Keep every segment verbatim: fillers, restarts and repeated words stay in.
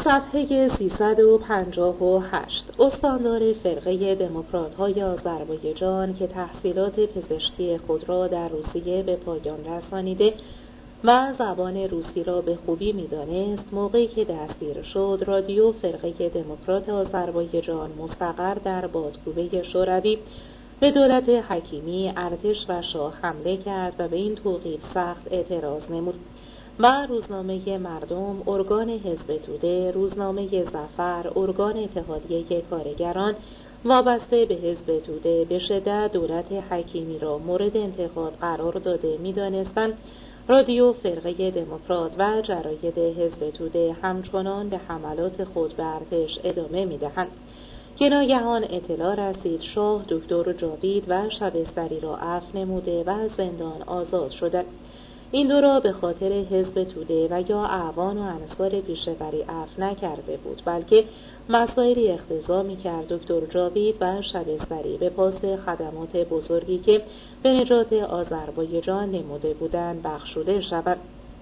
صفحه سیصد و پنجاه و هشت. استاندار فرقه دموکرات‌های آذربایجان که تحصیلات پزشکی خود را در روسیه به پایان رسانیده و زبان روسی را به خوبی می‌دانست، موقعی که دستگیر شد، رادیو فرقه دموکرات آذربایجان مستقر در بادکوبه شوروی به دولت حکیمی، ارتش و شاه حمله کرد و به این توقیف سخت اعتراض نمود و روزنامه مردم، ارگان حزب توده، روزنامه ظفر، ارگان اتحادیه کارگران وابسته به حزب توده به شدت دولت حکیمی را مورد انتقاد قرار داده می‌دانستند. رادیو فرقه دموکرات و جراید حزب توده همچنان به حملات خود به ارتش ادامه می‌دهند که ناگهان اطلاع رسید شاه دکتر جاوید و شبستری را عفو نموده و از زندان آزاد شدند. این دو را به خاطر حزب توده و یا اعوان و انصار پیشه‌وری عفو نکرده بود، بلکه مسائلی اقتضا می‌کرد دکتر جاوید و شبستری به پاس خدمات بزرگی که به نجات آذربایجان نموده بودند بخشوده شود.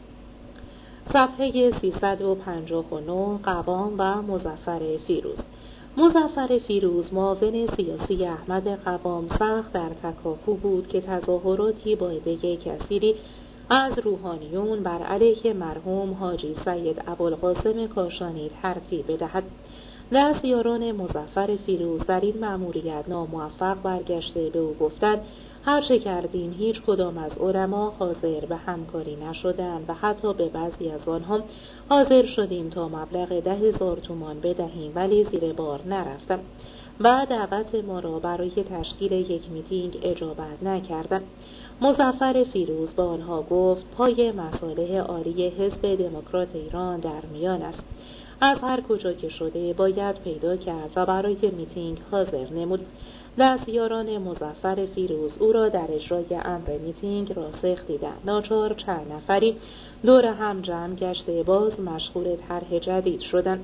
صفحه سیصد و پنجاه و نه. قوام و مظفر فیروز. مظفر فیروز معاون سیاسی احمد قوام سخت در تکاپو بود که تظاهراتی با عده کثیری از روحانیون بر علیه مرحوم حاجی سید ابوالقاسم کاشانی ترتیب بدهد. دستیاران مظفر فیروز در این مأموریت ناموفق برگشته به او گفتند هر چه کردیم هیچ کدام از علما حاضر به همکاری نشدند و حتی به بعضی از آنها حاضر شدیم تا مبلغ ده هزار تومان بدهیم ولی زیر بار نرفتم و دعوت ما را برای تشکیل یک میتینگ اجابت نکردند. مظفر فیروز با آنها گفت پای مصالح عالی حزب دموکرات ایران در میان است. از هر کجا که شده باید پیدا کرد و برای میتینگ حاضر نمود. دستیاران مظفر فیروز او را در اجرای امر میتینگ راسخ دیدند. ناچار چند نفری دور هم جمع گشته باز مشغول طرح جدید شدند.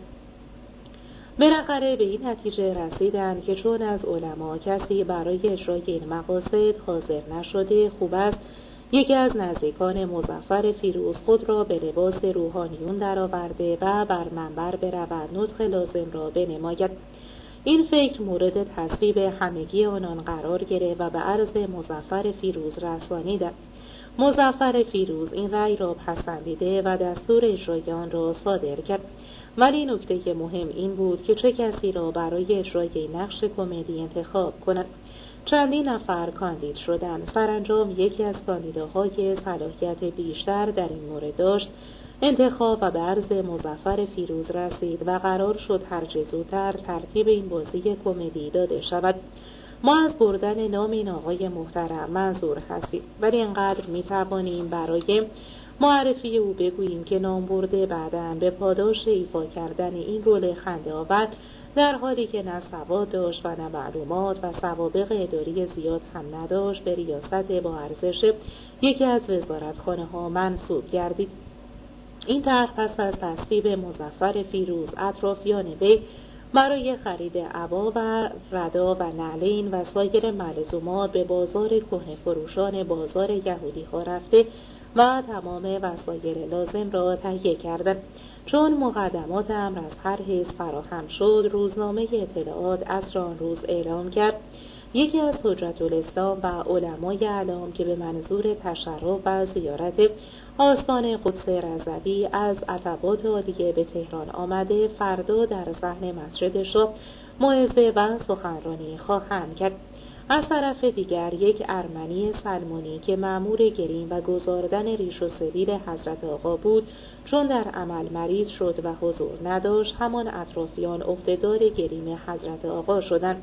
بالاخره به این نتیجه رسیدند که چون از علما کسی برای اجرای این مقاصد حاضر نشده، خوب است یکی از نزدیکان مظفر فیروز خود را به لباس روحانیون درآورده و بر منبر برود نطق لازم را بنماید. این فکر مورد تصویب همگی آنان قرار گرفت و به عرض مظفر فیروز رسانیدند. مظفر فیروز این رأی را پسندیده و دستور اجرای آن را صادر کرد. ولی نکته مهم این بود که چه کسی را برای اجرای نقش کمدی انتخاب کند. چندین نفر کاندید شدند. سرانجام یکی از کاندیداهای صلاحیت بیشتر در این مورد داشت. انتخاب و به عرض مظفر فیروز رسید و قرار شد هرچه زودتر ترتیب این بازی کمدی داده شود. ما از بردن نام این آقای محترم منظور هستیم، ولی اینقدر می توانیم برای معرفی او بگوییم که نام برده بعداً به پاداش ایفا کردن این رول خنده آور در حالی که نه سواد داشت و نه معلومات و سوابق اداری زیاد هم نداشت به ریاست با ارزش یکی از وزارتخانه ها منصوب گردید. این طرح پس از تصویب مظفر فیروز اطرافیان وی برای خرید عبا و ردا و نعلین و سایر ملزومات به بازار کهنه فروشان بازار یهودی ها رفته و تمام وسایل لازم را تهیه کردند. چون مقدمات امر از هر حیث فراهم شد، روزنامه اطلاعات عصر آن روز اعلام کرد یکی از حجت الاسلام و علمای اعلام که به منظور تشرف و زیارت آستان قدس رضوی از عتبات عالیه به تهران آمده فردا در صحن مسجد شاه موعظه و سخنرانی خواهند کرد. از طرف دیگر یک ارمنی سلمانی که مأمور گریم و گذاردن ریش و سبیل حضرت آقا بود چون در عمل مریض شد و حضور نداشت، همان اطرافیان عهدهدار گریم حضرت آقا شدند.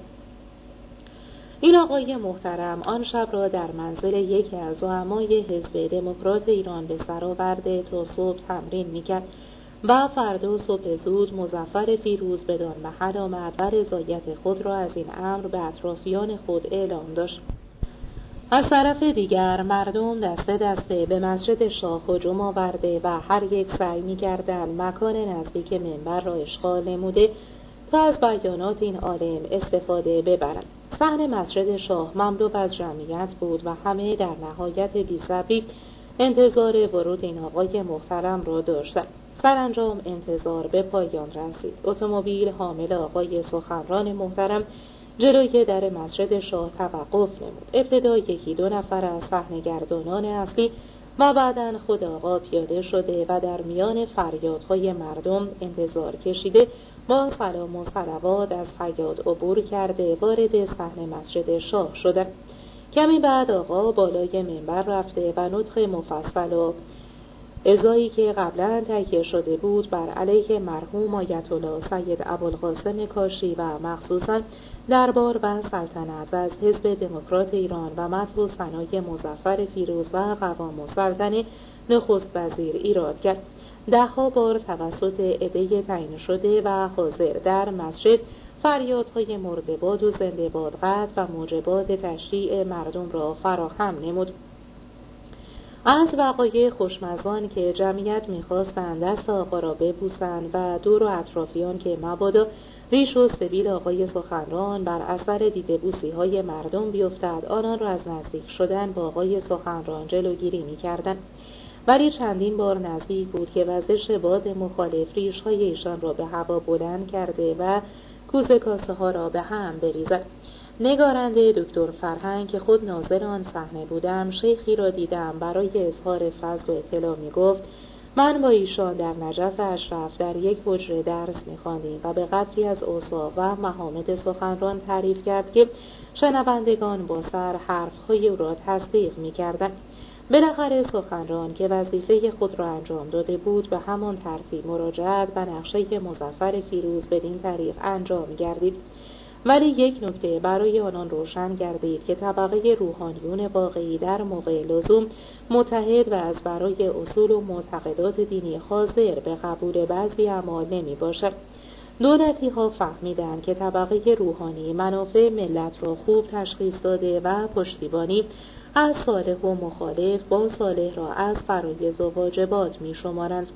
این آقای محترم آن شب را در منزل یکی از زعمای حزب دموکرات ایران به سر آورده تا صبح تمرین میکرد و فردا صبح زود مظفر فیروز بدان محل آمد و رضایت خود را از این امر به اطرافیان خود اعلام داشت. از طرف دیگر مردم دسته دسته به مسجد شاه هجوم آورده و هر یک سعی می‌کردند مکان نزدیک منبر را اشغال نموده تا از بیانات این عالم استفاده ببرند. صحن مسجد شاه مملو از جمعیت بود و همه در نهایت بی‌صبری انتظار ورود این آقای محترم را داشتند. سرانجام انتظار به پایان رسید. اتومبیل حامل آقای سخنران محترم جلوی در مسجد شاه توقف نمود. ابتدا یکی دو نفر از صحنه‌گردانان اصلی و بعداً خود آقا پیاده شده و در میان فریادهای مردم انتظار کشیده با سلام و صلوات از حیاط عبور کرده وارد صحن مسجد شاه شدند. کمی بعد آقا بالای منبر رفته و نطق مفصل و ازایی که قبلا تهیه شده بود بر علیه مرحوم آیت الله سید ابوالقاسم کاشی و مخصوصاً دربار و سلطنت و از حزب دموکرات ایران و مدح و ثنای مظفر فیروز و قوام السلطنه نخست وزیر ایراد کرد. دهها بار توسط عده تعیین شده و حاضر در مسجد فریادهای مرده باد و زنده باد قطع و موجبات تشریع مردم را فراهم نمود. از وقایع خوشمزان که جمعیت می‌خواستند دست آقا را ببوسند و دور و اطرافیان که مبادا ریش و سبیل آقای سخنران بر اثر دیده بوسی های مردم بیفتد آنان را از نزدیک شدن با آقای سخنران جلوگیری می‌کردند. ولی چندین بار نزدیک بود که وزش باد مخالف ریش های ایشان را به هوا بلند کرده و کوزه کاسه ها را به هم بریزد. نگارنده دکتر فرهنگ که خود ناظر آن صحنه بودم، شیخی را دیدم برای اظهار فضل و اطلاع می گفت من با ایشان در نجف اشرف در یک حجره درس می خواندیم و به قدری از اوصاف و محامد سخنران تعریف کرد که شنوندگان با سر حرفهای او را تصدیق می کردند. بالاخره سخنران که وظیفه خود را انجام داده بود به همان ترتیب مراجعت و نقشه مظفر فیروز بدین طریق انجام گردید. ولی یک نکته برای آنان روشن گردید که طبقه روحانیون واقعی در موقع لزوم متحد و از برای اصول و معتقدات دینی حاضر به قبول بعضی اعمال نمی باشد. دولتی ها فهمیدند که طبقه روحانی منافع ملت را خوب تشخیص داده و پشتیبانی از صالح و مخالف با صالح را از فرایض و واجبات می شمارند.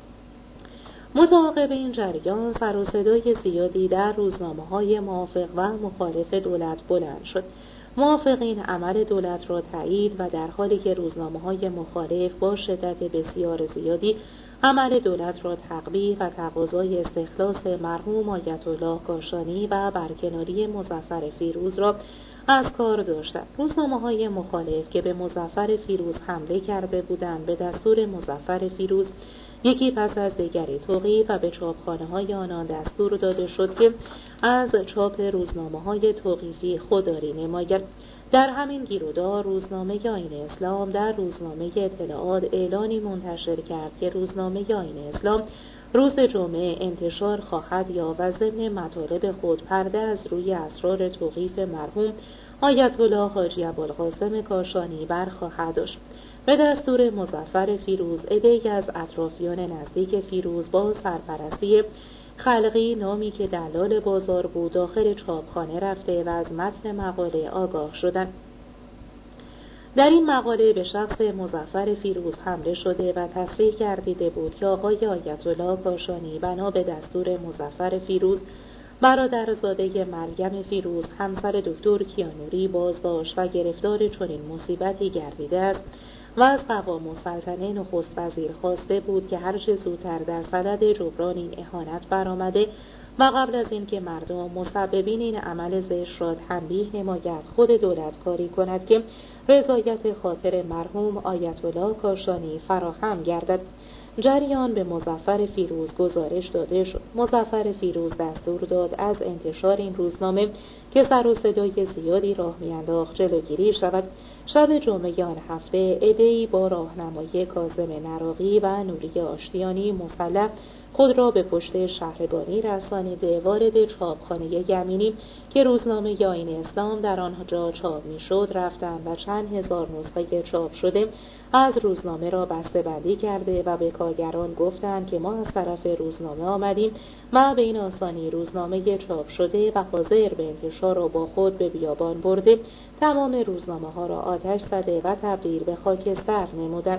متعاقب این جریان سر و صدای زیادی در روزنامه‌های موافق و مخالف دولت بلند شد. موافقین عمل دولت را تایید و در حالی که روزنامه‌های مخالف با شدت بسیار زیادی عمل دولت را تقبیح و تقاضای استخلاص مرحوم آیت الله کاشانی و برکناری مظفر فیروز را از کار داشتند. روزنامه‌های مخالف که به مظفر فیروز حمله کرده بودند به دستور مظفر فیروز یکی پس از دیگری توقیف و به چاپخانه‌های آنان دستور داده شد که از چاپ روزنامه‌های توقیفی خودداری نمایند. در همین گیرودار روزنامه آیین اسلام در روزنامه اطلاعات اعلانی منتشر کرد که روزنامه آیین اسلام روز جمعه انتشار خواهد یا و ضمن مطالب خود پرده از روی اسرار توقیف مرحوم آیت الله حاجی ابوالقاسم کاشانی برخواهد داشت. به دستور مظفر فیروز عده‌ای از اطرافیان نزدیک فیروز با سرپرستی خلقی نامی که دلال بازار بود داخل چاپخانه رفته و از متن مقاله آگاه شدند. در این مقاله به شخص مظفر فیروز حمله شده و تصریح گردیده بود که آقای آیت الله کاشانی بنا به دستور مظفر فیروز برادرزاده مریم فیروز همسر دکتر کیانوری بازداشت و گرفتار چنین مصیبتی گردیده است و از قوام السلطنه نخست وزیر خواسته بود که هر چه زودتر در صدد جبران این اهانت برآمده و قبل از اینکه مردم مسببین این عمل زشت را تنبیه نماید خود دولت کاری کند که رضایت خاطر مرحوم آیت الله کاشانی فراهم گردد. جریان به مظفر فیروز گزارش داده شد. مظفر فیروز دستور داد از انتشار این روزنامه که سر و صدای زیادی راه میانداخت جلوگیری شود. شب جمعه آن هفته عده‌ای با راهنمایی کاظم نراقی و نوری آشتیانی مسلح خود را به پشت شهربانی رسانیده وارد چاپخانه یمینی که روزنامه آیین اسلام در آنجا چاپ میشد رفتند و چند هزار نسخه چاپ شده از روزنامه را بسته‌بندی کرده و به کارگران گفتند که ما از طرف روزنامه آمدیم و به این آسانی روزنامه چاپ شده و حاضر به انتشار را با خود به بیابان برده تمام روزنامه ها را آتش زده و تبدیل به خاکستر نمودند.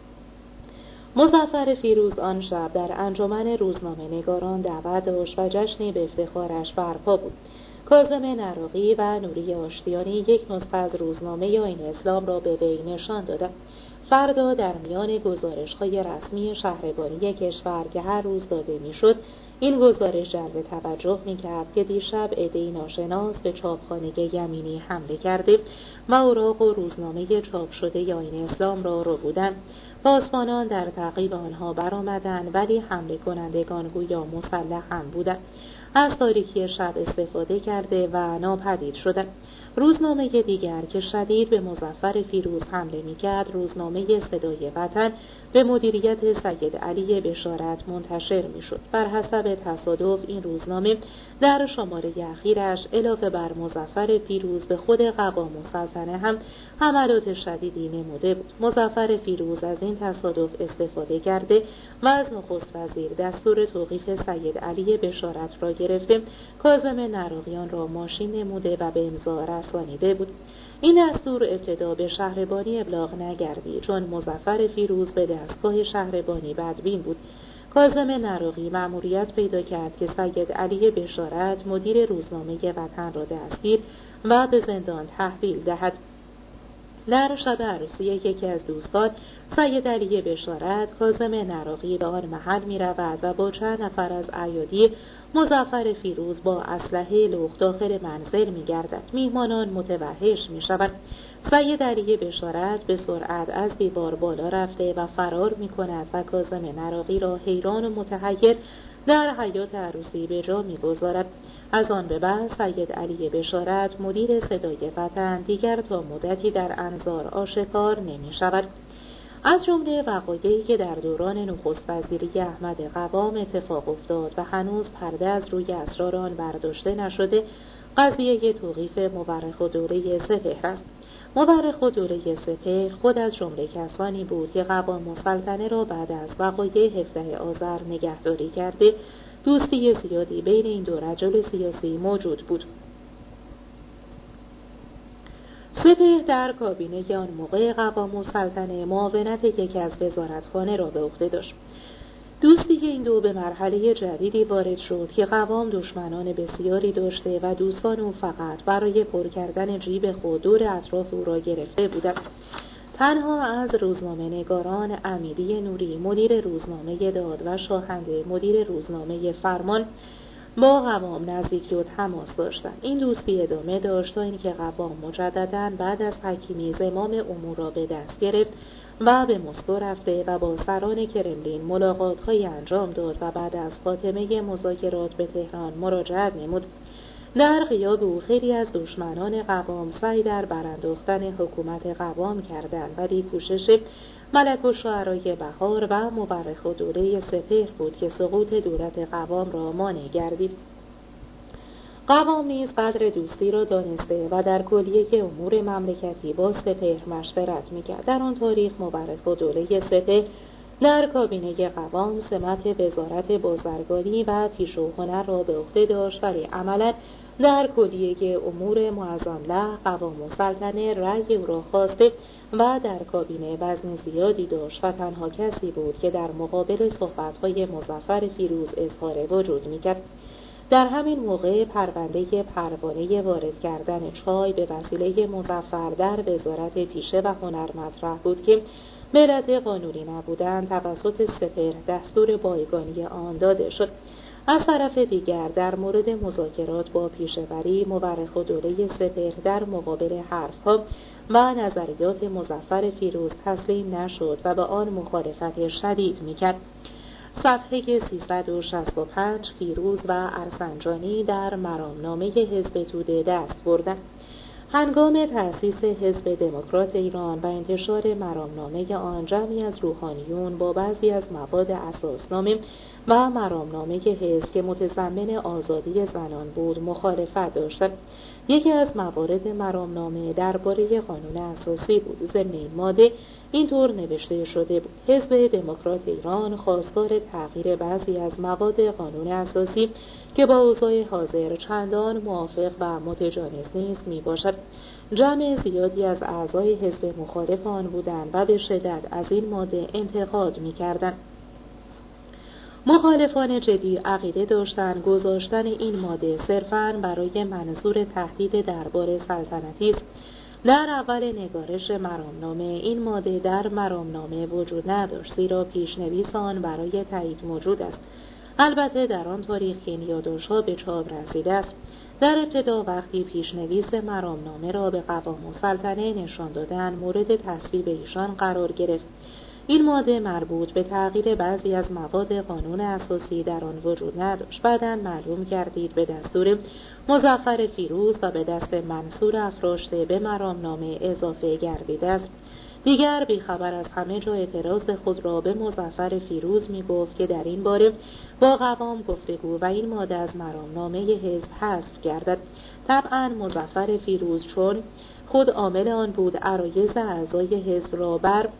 مظفر فیروز آن شب در انجمن روزنامه نگاران دعوت داشت و جشنی به افتخارش برپا بود. کاظم نراقی و نوری آشتیانی یک نسخه از روزنامه آیین اسلام را به وی نشان دادند. فردا در میان گزارش‌های رسمی شهربانی کشور که هر روز داده میشد، این گزارش جلب توجه می‌کرد که دیشب عده‌ای ناشناس به چاپخانه یمینی حمله کرده و اوراق و روزنامه چاپ شده آیین اسلام را ربودند. پاسبانان در تعقیب آنها برآمدند، ولی حمله کنندگان گویا مسلح هم بودند. از تاریکی شب استفاده کرده و ناپدید شدند. روزنامه دیگر که شدید به مظفر فیروز حمله می‌کرد، روزنامه صدای وطن، به مدیریت سید علی بشارت منتشر می‌شد. بر حسب تصادف این روزنامه در شماره اخیرش علاوه بر مظفر فیروز به خود قوام السلطنه هم حملات شدیدی نموده بود. مظفر فیروز از این تصادف استفاده کرده و از نخست وزیر دستور توقیف سید علی بشارت را گرفته، کاظم نراقیان را ماشین نموده و به امضا رسانیده بود. این دستور ابتدا به شهربانی ابلاغ نگردید، چون مظفر فیروز به دستگاه شهربانی بدبین بود. کاظم نراقی مأموریت پیدا کرد که سید علی بشارت مدیر روزنامه وطن را دستگیر و به زندان تحویل دهد. در شب عروسی یکی از دوستان سید علی بشارت، کاظم نراقی به آن محل می رود و با چند نفر از ایادی مظفر فیروز با اسلحه لخت داخل منزل می گردد. میهمانان متوحش می شود. سید علی بشارت به سرعت از دیوار بالا رفته و فرار می کند و کاظم نراقی را حیران و متحیر در حیاط عروسی به جا می گذارد. از آن به بعد سید علی بشارت مدیر صدای وطن دیگر تا مدتی در انظار آشکار نمی شود. از جمله وقایعی که در دوران نخست وزیری احمد قوام اتفاق افتاد و هنوز پرده از روی اسرار آن برداشته نشده، قضیه توقیف مورخ‌الدوله سپهر است. مورخ‌الدوله سپهر خود از جمله کسانی بود که قوام السلطنه را بعد از وقایع هفدهم آذر نگهداری کرده. دوستی زیادی بین این دو رجل سیاسی موجود بود. سپهر در کابینه آن موقع قوام السلطنه معاونت یکی از وزارتخانه را به عهده داشت. دوستی این دو به مرحله جدیدی وارد شد که قوام دشمنان بسیاری داشته و دوستان او فقط برای پر کردن جیب خود دور اطراف او را گرفته بودند. تنها از روزنامه نگاران امیری نوری مدیر روزنامه داد و شاهنده مدیر روزنامه فرمان با قوام نزدیکی و تماس داشتند. این دوستی ادامه داشت تا اینکه قوام مجدداً بعد از حکیمی زمام امور را به دست گرفت و به مسکو رفته و با سران کرملین ملاقات‌های انجام داد و بعد از خاتمه مذاکرات به تهران مراجعت نمود. در غیاب او خیلی از دشمنان قوام سعی در برانداختن حکومت قوام کردند، ولی کوشش ملک الشعرای بهار و مورخ‌الدوله سپهر بود که سقوط دولت قوام را مانع گردید. قوام نیز قدر دوستی را دانسته و در کلیه امور مملکتی با سپهر مشورت می‌کرد. در آن تاریخ مورخ‌الدوله سپهر در کابینه قوام سمت وزارت بازرگانی و پیشو هنر را به عهده داشت، ولی عملاً در کلیه امور معظم له قوام السلطنه رأی او را خواسته و در کابینه وزن زیادی داشت و تنها کسی بود که در مقابل صحبت‌های مظفر فیروز اظهار وجود می‌کرد. در همین موقع پرونده پروانه وارد کردن چای به وسیله مظفر در وزارت پیشه و هنر مطرح بود که به علت قانونی نبودن توسط سپهر دستور بایگانی آن داده شد. از طرف دیگر در مورد مذاکرات با پیشه‌وری مورخ‌الدوله سپهر در مقابل حرفها و نظریات مظفر فیروز تسلیم نشد و به آن مخالفت شدید می‌کرد. صفحه سیصد و شصت و پنج فیروز و ارسنجانی در مرامنامه حزب توده دست بردند. هنگام تأسیس حزب دموکرات ایران و انتشار مرامنامه آن، جمعی از روحانیون با بعضی از مواد اساسنامه و مرامنامه حزب که متضمن آزادی زنان بود مخالفت داشتند. یکی از موارد مرامنامه درباره قانون اساسی بود. ضمن این ماده اینطور نوشته شده بود: حزب دموکرات ایران خواستار تغییر بعضی از مواد قانون اساسی که با اوضاع حاضر چندان موافق و متجانس نیست می باشد. جمع زیادی از اعضای حزب مخالف آن بودند و به شدت از این ماده انتقاد می کردند. مخالفان جدی عقیده داشتند گذاشتن این ماده صرفاً برای منظور تهدید دربار سلطنتی است. در اول نگارش مرامنامه این ماده در مرامنامه وجود نداشت، زیرا پیشنویس آن برای تایید موجود است. البته در آن تاریخ که این یادداشت‌ها به چاپ رسیده است. در ابتدا وقتی پیشنویس مرامنامه را به قوام السلطنه نشان دادند، مورد تصویب ایشان قرار گرفت. این ماده مربوط به تغییر بعضی از مواد قانون اساسی در آن وجود نداشت. بعداً معلوم گردید به دستور مظفر فیروز و به دست منصور افراشته به مرامنامه اضافه گردیده است. دیگر بیخبر از همه جا اعتراض خود را به مظفر فیروز می گفت که در این باره با قوام گفتگو و این ماده از مرامنامه حزب حذف گردد. طبعاً مظفر فیروز چون خود عامل آن بود، عرایض اعضای حزب را بر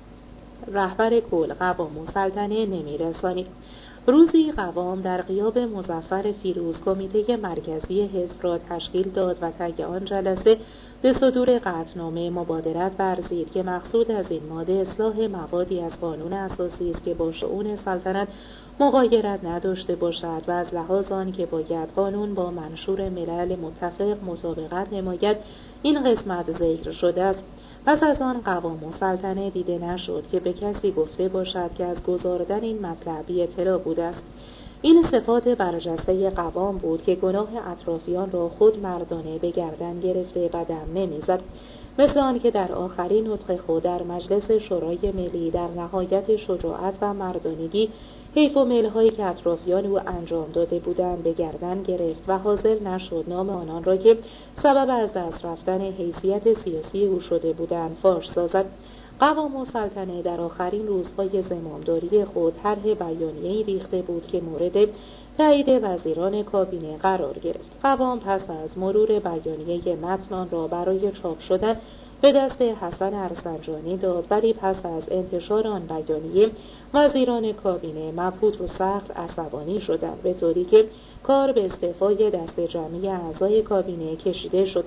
رهبر کل قوام السلطنه نمی رسانید. روزی قوام در غیاب مظفر فیروز کمیته مرکزی حزب را تشکیل داد و طی آن جلسه به صدور قطعنامه مبادرت ورزید که مقصود از این ماده اصلاح موادی از قانون اساسی است که با شؤون سلطنت مغایرت نداشته باشد و از لحاظ آن که باید قانون با منشور ملل متفق مطابقت نماید این قسمت ذکر شده است. پس از آن قوام السلطنه دیده نشد که به کسی گفته باشد که از گزاردن این مطلب بی اطلاع بوده است. این صفات برجسته قوام بود که گناه اطرافیان را خود مردانه به گردن گرفته و دم نمیزد، مثل آن که در آخرین نطق خود در مجلس شورای ملی در نهایت شجاعت و مردانگی حیف و میل‌هایی که اطرافیان او انجام داده بودند به گردن گرفت و حاضر نشد نام آنان را که سبب از دست رفتن حیثیت سیاسی او شده بودند فاش سازد. قوام السلطنه در آخرین روزهای زمامداری خود طرح بیانیه‌ای ریخته بود که مورد تایید وزیران کابینه قرار گرفت. قوام پس از مرور بیانیه متن آن را برای چاپ شدن به دست حسن ارسنجانی داد، ولی پس از انتشار آن بیانیه وزیران کابینه مبهوت و سخت عصبانی شدند، به طوری که کار به استعفای دست جمعی اعضای کابینه کشیده شد.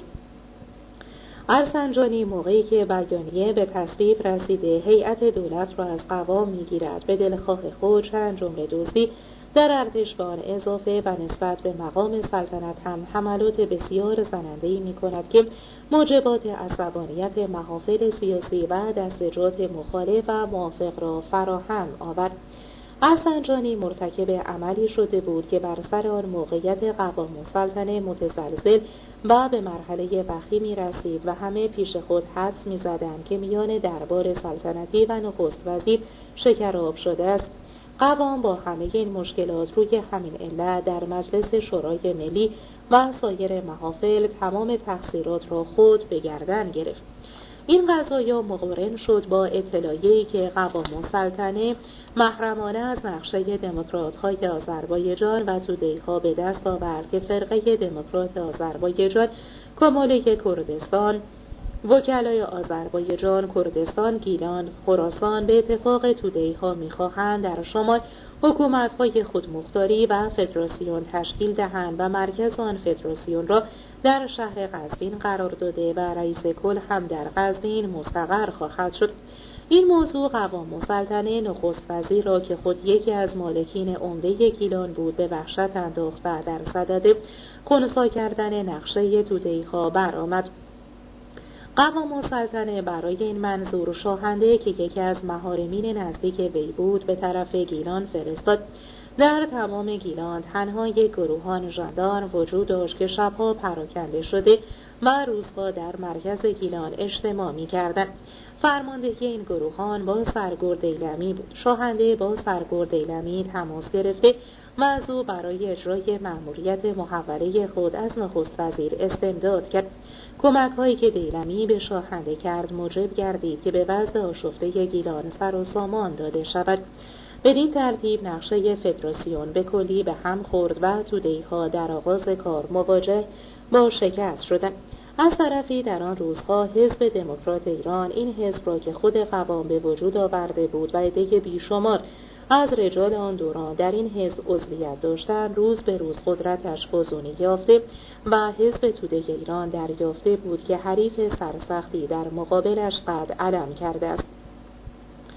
ارسنجانی موقعی که بیانیه به تصویب رسیده هیئت دولت را از قوام میگیرد، به دلخواه خود چند جمله دزدی در ارتش به آن اضافه و نسبت به مقام سلطنت هم حملات بسیار زننده‌ای می‌کند که موجبات عصبانیت محافل سیاسی و دستجات مخالف و موافق را فراهم آورد. ارسنجانی مرتکب عملی شده بود که بر سر آن موقعیت قوام السلطنه متزلزل و به مرحله وخیمی رسید و همه پیش خود حدس می‌زدند که میان دربار سلطنتی و نخست وزیر شکراب شده است. قوام با همه این مشکلات روی همین علت در مجلس شورای ملی و سایر محافل تمام تقصیرات را خود به گردن گرفت. این قضایا مقارن شد با اطلاعیه‌ای که قوام السلطنه محرمانه از نقشه دموکرات‌های آذربایجان و توده‌ها به دست آورد که فرقه دموکرات آذربایجان، کماله کردستان، وکلای آذربایجان، کردستان، گیلان، خراسان به اتفاق توده‌ها می‌خواهند در شمال حکومت‌های خودمختاری و فدراسیون تشکیل دهند و مرکز آن فدراسیون را در شهر قزوین قرار داده و رئیس کل هم در قزوین مستقر خواهد شد. این موضوع قوام السلطنه نخست وزیر را که خود یکی از مالکین عمده گیلان بود به وحشت انداخت و در صدد خنثی کردن نقشه توده‌ها برآمد. قوام السلطنه برای این منظور شاهنده که یکی از محارمین نزدیک وی بود به طرف گیلان فرستاد. در تمام گیلان تنها یک گروهان ژاندارم وجود داشت که شبها پراکنده شده و روزها در مرکز گیلان اجتماع می‌کردند. فرماندهی این گروهان با سرگرد دیلمی بود. شاهنده با سرگرد دیلمی تماس گرفته و از او برای اجرای مأموریت محوله خود از نخست وزیر استمداد کرد. کمک هایی که دیلمی به شاهنده کرد موجب گردید که به وضع آشفته گیلان سر و سامان داده شود. بدین ترتیب نقشه فدراسیون به کلی به هم خورد و توده‌ها در آغاز کار مواجه با شکست شدند. از طرفی در آن روزها حزب دموکرات ایران، این حزب را که خود قوام به وجود آورده بود و عده بیشمار از رجال آن دوران در این حزب عضویت داشتند، روز به روز قدرتش فزونی یافته و حزب توده ایران دریافته بود که حریف سرسختی در مقابلش قد علم کرده است.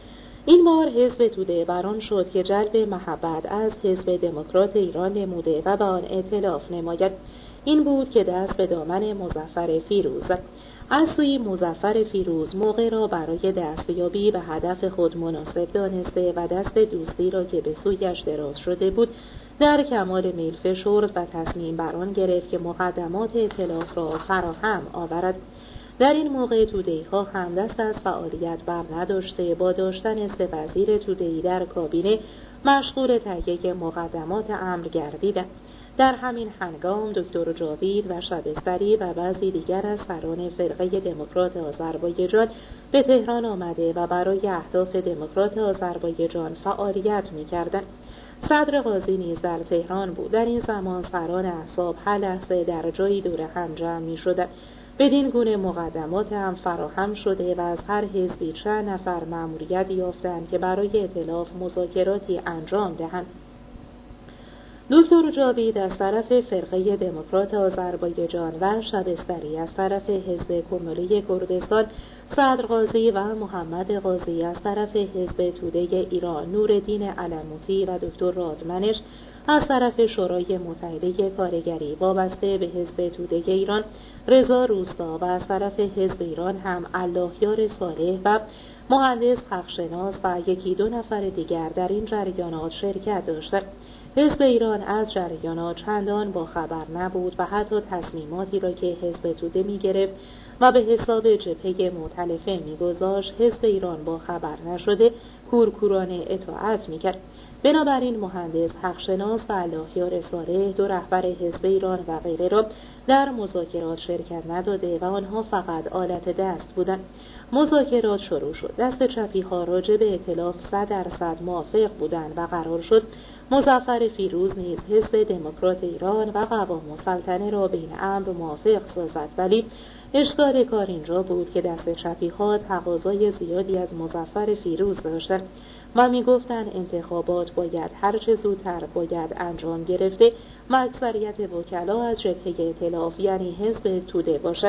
این بار حزب توده بران شد که جلب محبت از حزب دموکرات ایران نموده و به آن ائتلاف نماید. این بود که دست به دامن مظفر فیروز زد. از سوی مظفر فیروز موقع را برای دستیابی به هدف خود مناسب دانسته و دست دوستی را که به سویش دراز شده بود در کمال میل فشرد و تصمیم بر آن گرفت که مقدمات ائتلاف را فراهم آورد. در این موقع توده‌ای‌ها هم دست از فعالیت بر نداشته با داشتن سه وزیر توده‌ای در کابینه مشغول تهیه مقدمات امر گردیدند. در همین هنگام دکتر جاوید و شبستری و بعضی دیگر از سران فرقه دموکرات آذربایجان به تهران آمده و برای اهداف دموکرات آذربایجان فعالیت می‌کردند. صدر قاضی نیز در تهران بود. در این زمان سران احزاب هر لحظه در جایی دور هم جمع می‌شدند. بدین گونه مقدمات هم فراهم شده و از هر حزبی چند نفر مأموریت یافتند که برای ائتلاف مذاکراتی انجام دهند. دکتر جاوید از طرف فرقه دموکرات آذربایجان و شبستری از طرف حزب کمولی کردستان، صدر قاضی و محمد قاضی از طرف حزب توده ایران، نورالدین علموطی و دکتر رادمنش از طرف شورای متحده کارگری وابسته به حزب توده ایران، رضا روستا و از طرف حزب ایران هم اللهیار صالح و مهندس حقشناس و یکی دو نفر دیگر در این جریانات شرکت داشتند. حزب ایران از جریانات چندان با خبر نبود و حتی تصمیماتی را که حزب توده می گرفت و به حساب جبهه مؤتلفه می گذاشت حزب ایران با خبر نشده کورکورانه اطاعت می کرد. بنابراین مهندس حقشناس و اللهیار صالح دو رهبر حزب ایران و غیره را در مذاکرات شرکت نداده و آنها فقط آلت دست بودند. مذاکرات شروع شد. دست چپی ها راجع به ائتلاف صد درصد موافق بودند و قرار شد مظفر فیروز نیز حزب دموکرات ایران و قوام السلطنه را بین امر موافق سازد، ولی اشکال کار اینجا بود که دست چپی ها تقاضای زیادی از مظفر فیروز داشتند و می گفتند انتخابات باید هرچه زودتر باید انجام گرفته و اکثریت وکلا از جبهه ائتلاف یعنی حزب توده باشد.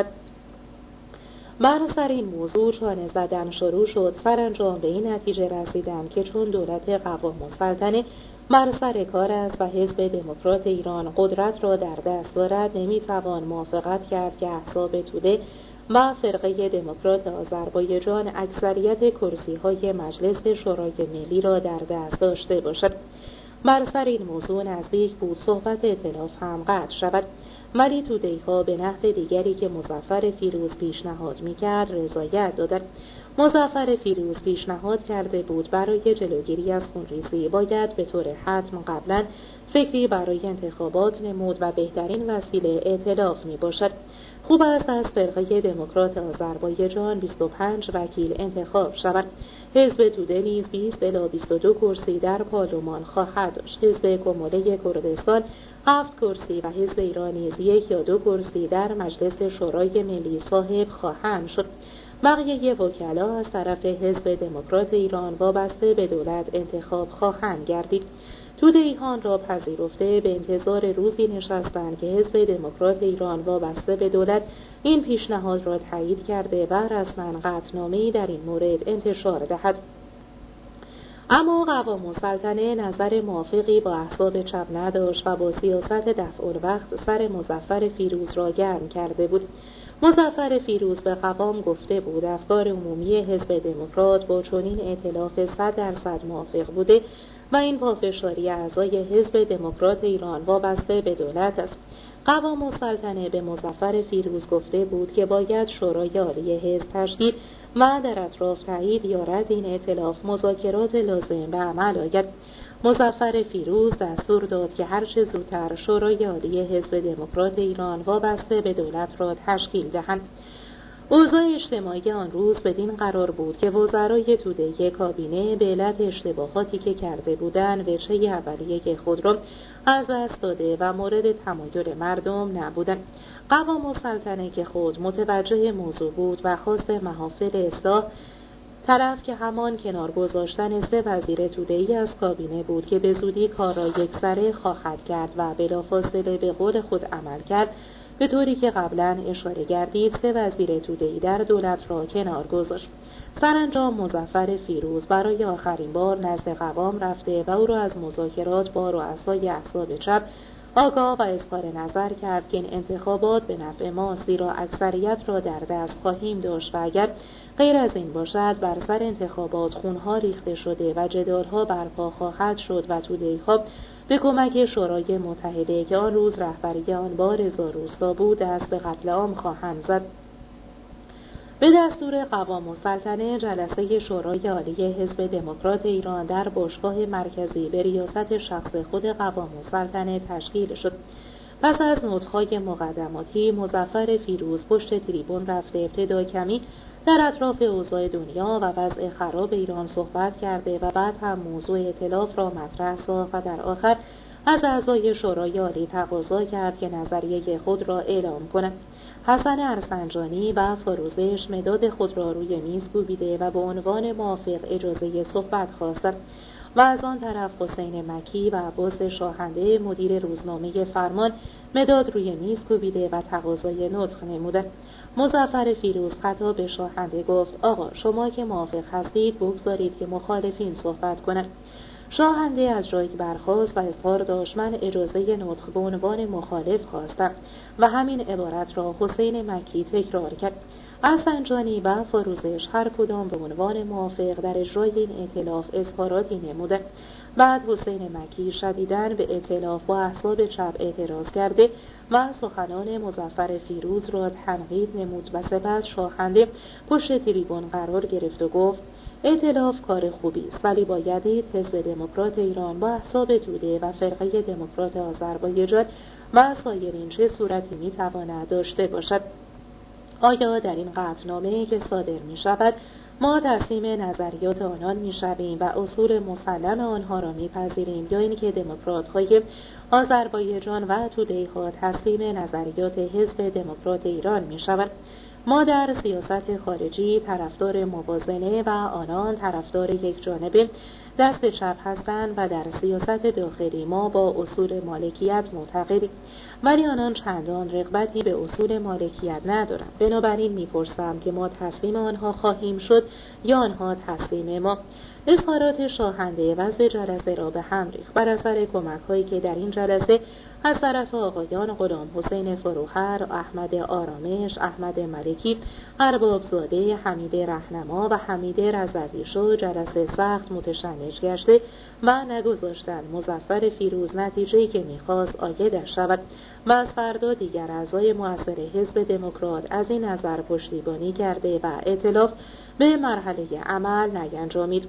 بر سر این موضوع چانه زدن شروع شد. سرانجام به این نتیجه رسیدم که چون دولت قوام السلطنه بر سر کار است و حزب دموکرات ایران قدرت را در دست دارد، نمیتوان موافقت کرد که احزاب توده و فرقه دموکرات آذربایجان اکثریت کرسی‌های مجلس شورای ملی را در دست داشته باشد. بر سر این موضوع نزدیک بود صحبت ائتلاف هم قطع شود، ولی توده‌ای‌ها به نحو دیگری که مظفر فیروز پیشنهاد می‌کرد رضایت دادند. مظفر فیروز پیشنهاد کرده بود برای جلوگیری از خونریزی باید به طور حتم قبلا فکری برای انتخابات نمود و بهترین وسیله ائتلاف می باشد. خوب است از فرقه دموکرات آذربایجان بیست و پنج وکیل انتخاب شود. حزب توده نیز بیست الی بیست و دو کرسی در پارلمان خواهد داشت. حزب کمولی کردستان هفت کرسی و حزب ایران نیز یک یا دو کرسی در مجلس شورای ملی صاحب خواهند شد. بقیه وکلا از طرف حزب دموکرات ایران وابسته به دولت انتخاب خواهند گردید. توده‌ای‌ها را پذیرفته به انتظار روزی نشستند که حزب دموکرات ایران وابسته به دولت این پیشنهاد را تایید کرده و رسما قطعنامه‌ای در این مورد انتشار دهد. اما قوام السلطنه نظر موافقی با احزاب چپ نداشت و با سیاست دفع الوقت سر مظفر فیروز را گرم کرده بود. مظفر فیروز به قوام گفته بود افکار عمومی حزب دموکرات با چنین ائتلاف صد درصد موافق بوده و این پافشاری اعضای حزب دموکرات ایران وابسته به دولت است. قوام السلطنه به مظفر فیروز گفته بود که باید شورای عالی حزب تشکیل و در اطراف تایید یا رد این ائتلاف مذاکرات لازم به عمل آید. مظفر فیروز دستور داد که هرچه زودتر شورای عالی حزب دموکرات ایران وابسته به دولت را تشکیل دهند. اوضاع اجتماعی آن روز بدین قرار بود که وزرای توده کابینه به علت اشتباهاتی که کرده بودند وجهه اولیه خود را از دست داده و مورد تمایل مردم نبودند. قوام السلطنه که خود متوجه موضوع بود و خواست محافل اصلاح طرف که همان کنار گذاشتن سه وزیر توده‌ای از کابینه بود که به زودی کار را یکسره خواهد کرد و بلافاصله به قول خود عمل کرد، به طوری که قبلا اشاره گردید سه وزیر توده‌ای در دولت را کنار گذاشت. سرانجام مظفر فیروز برای آخرین بار نزد قوام رفته و او را از مذاکرات با رؤسای احزاب چپ آگاه و اظهار نظر کرد که این انتخابات به نفع ما، زیرا اکثریت را در دست خواهیم داشت و اگر غیر از این باشد بر سر انتخابات خونها ریخته شده و جدالها برپا خواهد شد و توده‌ای‌ها به کمک شورای متحده که آن روز رهبری آن با رضا روستا بود دست به قتل عام خواهند زد. به دستور قوام السلطنه جلسه شورای عالی حزب دموکرات ایران در باشگاه مرکزی به ریاست شخص خود قوام السلطنه تشکیل شد. پس از نطق‌های مقدماتی مظفر فیروز پشت تریبون رفته ابتدا کمی در اطراف اوضاع دنیا و وضع خراب ایران صحبت کرده و بعد هم موضوع ائتلاف را مطرح ساخت و در آخر از اعضای شورای عالی تقاضا کرد که نظریه خود را اعلام کنند. حسن ارسنجانی و فروزش مداد خود را روی میز کوبیده و به عنوان موافق اجازه صحبت خواستند و از آن طرف حسین مکی و عباس شاهنده مدیر روزنامه فرمان مداد روی میز کوبیده و تقاضای نطق نمودند. مظفر فیروز خطاب به شاهنده گفت: آقا شما که موافق هستید بگذارید که مخالفین صحبت کنند. شاهنده از جای برخاست و اظهار داشت: من اجازه نطق به عنوان مخالف خواستم و همین عبارت را حسین مکی تکرار کرد. ارسنجانی و فروزش هر کدام به عنوان موافق در اجرای این ائتلاف اظهاراتی نمودند. بعد حسین مکی شدیداً به ائتلاف با احزاب چپ اعتراض کرده و سخنان مظفر فیروز را تنقید نمود و سپس شاهنده پشت تریبون قرار گرفت و گفت: ائتلاف کار خوبی است، ولی بایدید حزب دموکرات ایران با احزاب توده و فرقه دموکرات آذربایجان و سایرین چه صورتی میتواند داشته باشد؟ آیا در این قطعنامه‌ای که صادر می شود ما تسلیم نظریات آنان می شویم و اصول مسلم آنها را می پذیریم، یا اینکه دموکرات های آذربایجان و توده‌ای‌ها تسلیم نظریات حزب دموکرات ایران می شوند؟ ما در سیاست خارجی طرفدار موازنه و آنان طرفدار یک جانبه دست چپ هستند و در سیاست داخلی ما با اصول مالکیت معتقدیم، ولی آنان چندان رغبتی به اصول مالکیت ندارند. بنابراین میپرسم که ما تسلیم آنها خواهیم شد یا آنها تسلیم ما؟ اظهارات شاهنده وضع جلسه را به هم ریخت. بر اثر کمک‌هایی که در این جلسه از طرف آقایان غلام حسین فروخر، احمد آرامش، احمد ملکی، ارباب زاده، حمید رهنما و حمید رضوی شد، جلسه سخت متشنج گشته و نگذاشتند مظفر فیروز نتیجه‌ای که می‌خواست عایدش شود و از فردا دیگر اعضای مؤثر حزب دموکرات از این نظر پشتیبانی کرده و ائتلاف به مرحله عمل نینجامید.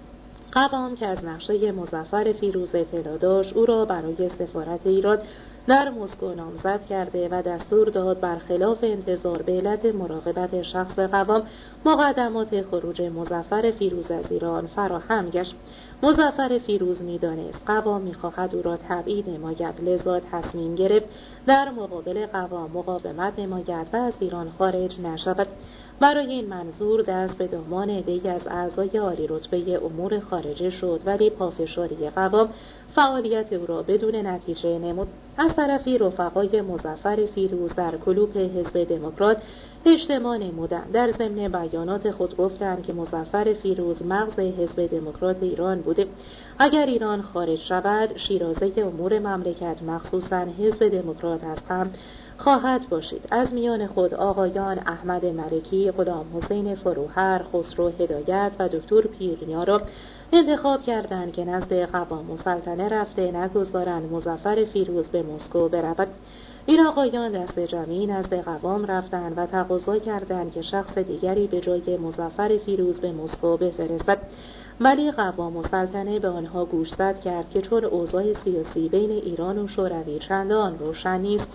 قوام که از نقشه مظفر فیروز اطلاع داشت او را برای سفارت ایران در مسکو نامزد کرده و دستور داد برخلاف انتظار به علت مراقبت شخص قوام مقدمات خروج مظفر فیروز از ایران فراهم گشت. مظفر فیروز می‌دانست قوام می‌خواهد او را تبعید نماید، لذا تصمیم گرفت در مقابل قوام مقاومت نماید و از ایران خارج نشود. برای این منظور دست به دامان عده‌ای از اعضای عالی رتبه امور خارجه شد، ولی پافشاری قوام فعالیت او را بدون نتیجه نمود. از طرفی رفقای مظفر فیروز در کلوپ حزب دموکرات اجتماع نمودند. در ضمن بیانات خود گفتند که مظفر فیروز مغز حزب دموکرات ایران بوده. اگر ایران خارج شود شیرازه امور مملکت مخصوصاً حزب دموکرات از هم خواهد باشید. از میان خود آقایان احمد ملکی، غلام حسین فروخر، خسرو هدایت و دکتر پیرنیا را انتخاب کردند که نزد قوام السلطنه رفته نگذارند مظفر فیروز به مسکو برود. این آقایان دست جمعی نزد قوام رفتند و تقاضا کردند که شخص دیگری به جای مظفر فیروز به مسکو بفرستد، ولی قوام السلطنه به آنها گوشزد کرد که چون اوضاع سیاسی بین ایران و شوروی چندان روشن نیست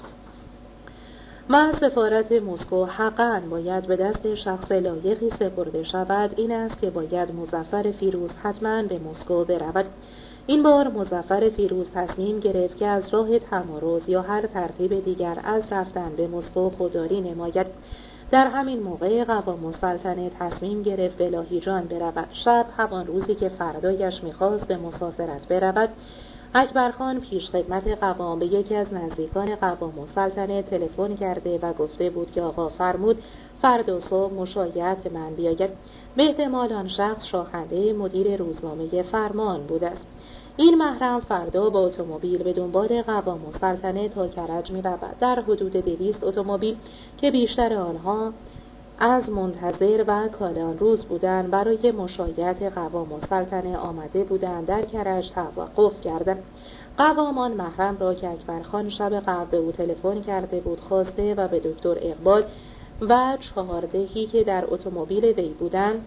و سفارت مسکو حقاً باید به دست شخص لایقی سپرده شود، این است که باید مظفر فیروز حتماً به مسکو برود. این بار مظفر فیروز تصمیم گرفت که از راه تمارض یا هر ترتیب دیگر از رفتن به مسکو خودداری نماید. در همین موقع قوام السلطنه تصمیم گرفت به لاهیجان برود. شب همان روزی که فردایش می‌خواست به مسافرت برود، اکبرخان پیش خدمت قوام به یکی از نزدیکان قوام السلطنه تلفن کرده و گفته بود که آقا فرمود فردا صبح مشایعت من بیاید. به احتمال آن شخص شاهنده مدیر روزنامه فرمان بود است. این محرم فردا با اتومبیل به دنبال قوام السلطنه تا کرج می رود. در حدود دویست اتومبیل که بیشتر آنها از منتظر و کالان روز بودند برای مشایعت قوام السلطنه آمده بودند در کرج توقف کردند. قوام آن محرم را که اکبرخان شب قبل به او تلفن کرده بود خواسته و به دکتر اقبال و چهاردهی که در اتومبیل وی بودند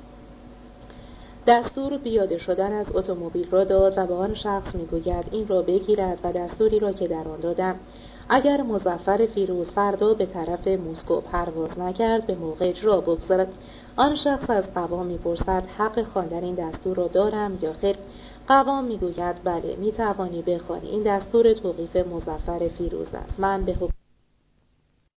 دستور پیاده شدن از اتومبیل را داد و به آن شخص میگوید این را بگیرد و دستوری را که در آن دادم اگر مظفر فیروز فردا به طرف مسکو پرواز نکرد به موقع اجرا بگذارد. آن شخص از قوام میپرسد حق خواندن این دستور را دارم یا خیر؟ قوام میگوید بله، میتوانی بخوانی، این دستور توقیف مظفر فیروز است. من به حکم